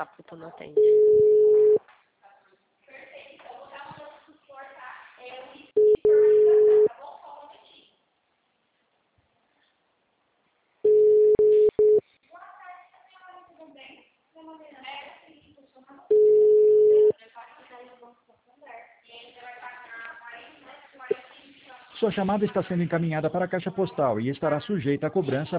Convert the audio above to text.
a puta não atende. Sua chamada está sendo encaminhada para a caixa postal e estará sujeita a cobrança